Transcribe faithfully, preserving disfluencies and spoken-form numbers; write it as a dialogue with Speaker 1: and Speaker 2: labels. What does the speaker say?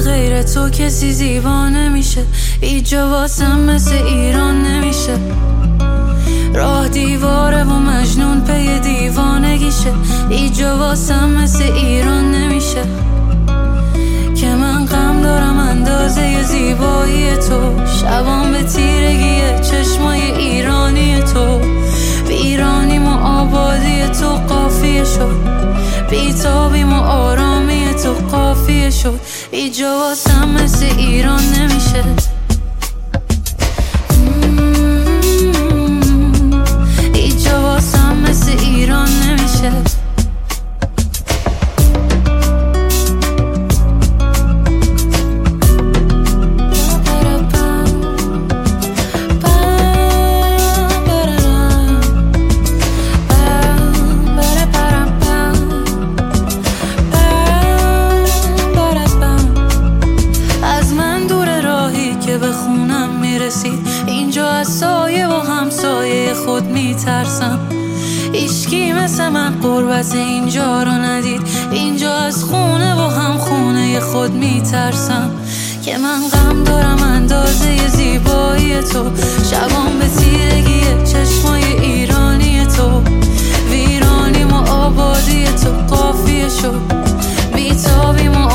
Speaker 1: غیر تو کسی زیبا نمیشه، ایجا واسم مثل ایران نمیشه. راه دیواره و مجنون پی دیوانگیشه، ایجا واسم مثل ایران نمیشه. که من غم دارم اندازه زیبایی تو، شبام به تیرگی چشمای ایرانی تو. ایرانیم و آبادی تو قافیه شد، بیتابیم و آرامی تو قافیه شد. ایجا واسم مثل ایران نمیشه. ایجا واسم مثل ایران نمیشه. اینجا از سایه و همسایه خود میترسم، ایشکی مثل من قربت اینجا رو ندید. اینجا از خونه و هم خونه خود میترسم. که من غم دارم اندازه زیبایی تو، شبام به تیرگی چشمای ایرانی تو. ویرانیم و آبادی تو قافیه شد، بیتابیم و